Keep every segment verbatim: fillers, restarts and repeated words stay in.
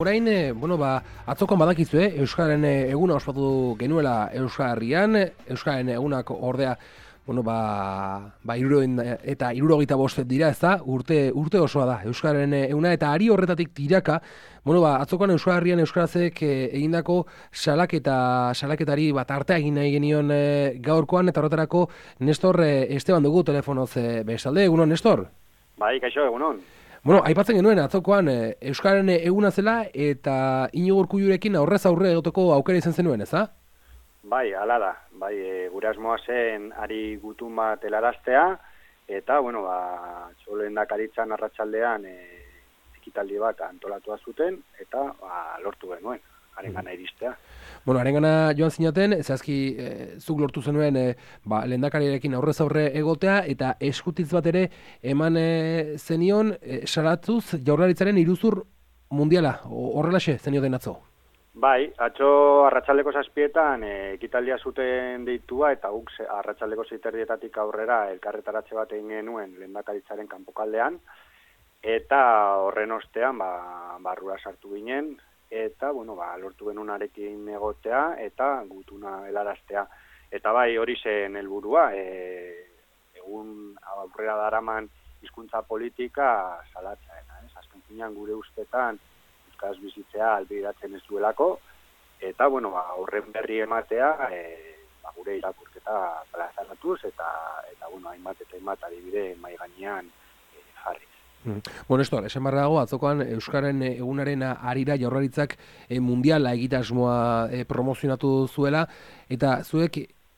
Orain, eh, bueno, ba, atzokoan badakizu, eh? Euskararen eguna ospatu genuela Euskal Herrian, Euskararen egunak ordea, bueno, ba, ba irurogein eta hirurogeita bost dira, ez da? Urte, urte osoa da, Euskararen eguna, eta ari horretatik tiraka, bueno, ba, atzokoan Euskal Herrian Euskarazek eh, egindako salaketa, salaketari bat artea egin nahi genion eh, gaurkoan, eta horretarako Nestor eh, Esteban dugu telefonoz eh, bestalde, egunon, Nestor? Bai, kaixo, egunon. Bueno, aipatzen genuen atzokoan e, Euskararen eguna zela eta Iñigo Urkullurekin aurrez aurre egoteko aukera izan zenuen, ez da? Bai, hala da. Bai, e, gure asmoa zen ari gutun bat helaraztea eta, bueno, ba, txolen dakaritzan arratsaldean e, ekitaldi bat antolatua zuten eta ba, lortu genuen, haren gana iristea. Bueno, arengana joan zinaten, zehazki e, zuk lortu zenuen e, ba, lehendakariarekin aurrez aurre egotea eta eskutitz bat ere eman e, zenion e, salatuz Jaurlaritzaren iruzur mundiala, horrelaxe zenioten atzo? Bai, atzo arratsaldeko zazpietan e, ekitaldia zuten deitua eta guk arratsaldeko zeiterdietatik aurrera elkarretaratze bat egin genuen lehendakaritzaren kanpokaldean eta horren ostean ba, barrura sartu ginen, eta, bueno, ba, lortu genunarekin egotea, eta gutuna helaraztea. Eta bai, hori zen helburua, e, egun aurrera daraman hizkuntza politika salatzaena, ez? Azken finean gure ustetan euskaraz bizitzea ahalbideratzen ez duelako, eta, bueno, ba, horren berri ematea, e, ba, gure irakurketa plazaratuz, eta, eta, bueno, hainbat eta hainbat adibide mahai gainean e, jarri. Bueno, Nestor, esan barra dago, atzokoan Euskararen egunaren arira Jaurlaritzak e, mundiala egitasmoa e, promozionatu zuela, eta zuek,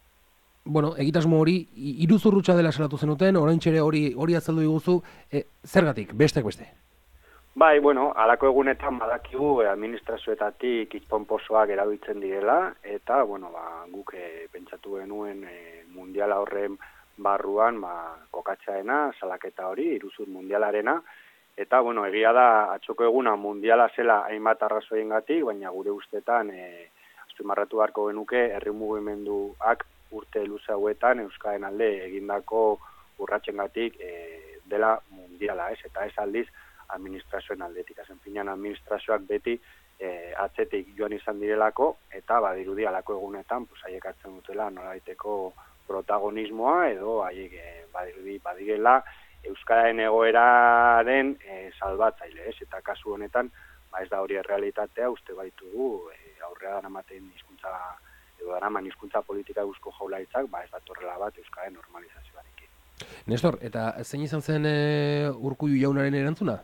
bueno, egitasmo hori iruzurrutza dela salatu zenuten, oraintxe ere hori hori azaldu diguzu, e, zergatik, bestek beste? Bai, bueno, halako egunetan badakigu e, administrazioetatik hitz-ponposoak erabiltzen direla, eta, bueno, ba, guk e, pentsatu genuen e, mundiala horren barruan ba, kokatzaena, salaketa hori, iruzur mundialarena, eta, bueno, egia da, atxoko eguna mundiala zela hainbat arrazoiengatik, baina gure ustetan, e, azpimarratu beharko genuke, herri mugimenduak urte luze hauetan, Euskaren alde egindako urratsengatik e, dela mundiala, ez? Eta ez aldiz, administrazioen aldetik, azen finean administrazioak beti e, atzetik joan izan direlako, eta badirudi alako egunetan, pues, haiek hartzen dutela nolabaiteko protagonismoa edo haiek e, badirudi badirela euskararen egoeraren e, salbatzaile, ez? Eta kasu honetan, ba ez da hori errealitatea, uste baitugu e, aurrera daramaten hizkuntza edo daraman hizkuntza politika Eusko Jaurlaritzak, ba ez datorrela bat euskararen normalizazioarekin. Nestor, eta zein izan zen e, Urkullu jaunaren erantzuna?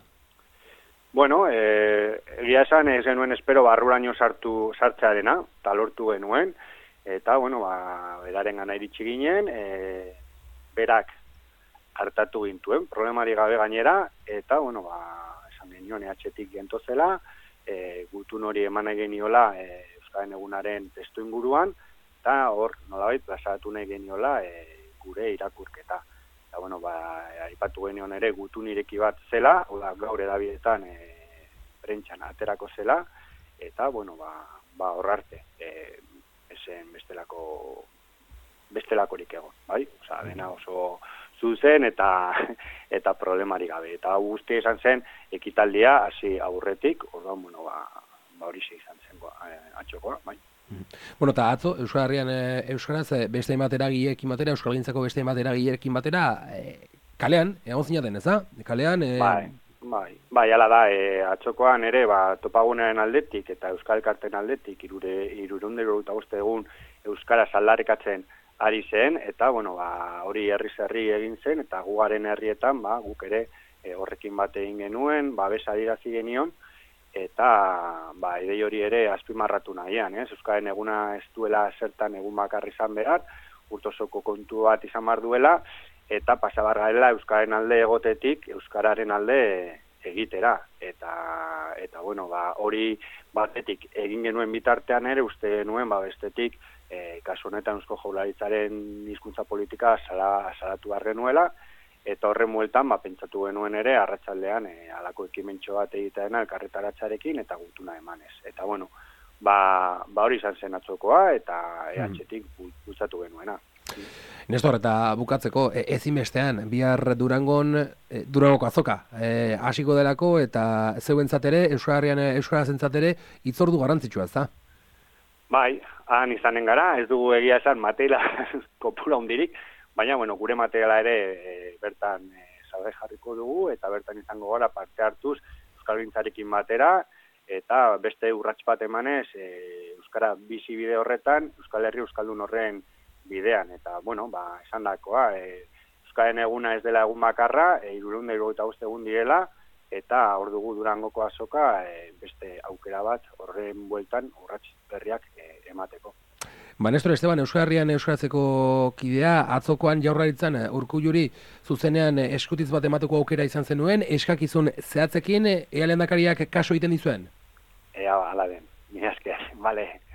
Bueno, e, egia esan ez genuen espero barruraino sartu sartzearena, eta lortu genuen. Eta, bueno, ba, beraren gana iritsi ginen, e, berak hartatu gintuen, problemari gabe gainera, eta, bueno, ba, esan genioen E H-tik gentozela, e, gutun hori eman geniola e, Euskaren egunaren testu inguruan, eta hor, nolabait, plazaratu nahi geniola e, gure irakurketa. Eta, bueno, ba, aipatu genion ere gutun ireki bat zela, oda, gaur edabidetan e, prentxan aterako zela, eta, bueno, ba, ba horrarte, e, esen bestelako bestelakorik egon, bai? Osea, dena oso zuzen eta eta problemari gabe. Eta guztia izan zen ekitaldia hasi aurretik, orduan, bueno, ba, ba hori izan zen atxokoa, bai. Bueno, eta atzo, Euskal Herrian e, Euskaraz beste hainbat eragileekin batera, Euskalgintzako beste hainbat eragileekin batera, e, kalean, egon zinaten, ez da? Kalean, e... bai. Bai, bai, ala da, e, atxokoan ere, ba, topagunearen aldetik eta Euskal Elkarteen aldetik, irure, irurundero eta uste egun Euskaraz aldarrikatzen ari zen, eta, bueno, ba, hori herriz herri egin zen, eta gugaren herrietan, ba, guk ere e, horrekin bat egin genuen, ba, besa adirazi genion, eta, ba, idei hori ere azpimarratu nahian, ez? Euskaren eguna ez duela zertan egun bakarri izan behar, urtosoko kontu bat izan behar duela, eta pasabargarela Euskararen alde egotetik, Euskararen alde egitera. Eta, eta bueno, ba, hori batetik egin genuen bitartean ere, uste genuen, ba, bestetik, e, kasu honetan Eusko Jaurlaritzaren hizkuntza politika sala, salatu behar genuela, eta horren mueltan, ba, pentsatu genuen ere, arratsaldean e, halako ekimentxo bat egiteena elkarretaratzarekin, eta gutuna emanez. Eta, bueno, ba, ba hori izan zen atzokoa, eta E H-tik bultzatu genuena. Nestor, eta bukatzeko, e, ezinbestean, bihar Durangon, e, Durangoko azoka, e, hasiko delako, eta zeuentzat ere, Euskarrian Euskarazentzat ere, itzordu garrantzitsua, ez da? Bai, han izanen gara, ez dugu egia esan materiala kopura hundirik, baina, bueno, gure materiala ere e, bertan e, salgai jarriko dugu, eta bertan izango gara parte hartuz euskalgintzarekin batera, eta beste urrats bat emanez, e, Euskara bizi bide horretan, Euskal Herri Euskaldun horren bidean, eta, bueno, ba, esan dakoa, e, Euskaren eguna ez dela egun bakarra, e, hirurehun eta hirurogeita bost egun direla, eta hor dugu Durangoko azoka e, beste aukera bat horren bueltan urrats berriak e, emateko. Ba, Nestor Esteban, Euskal Herrian euskaratzeko kidea, atzokoan Jaurlaritzan Urkulluri zuzenean eskutiz bat emateko aukera izan zenuen, eskakizun zehatzekin, ea lehendakariak kaso egiten dizuen? Ea, ala den, mila esker, bale.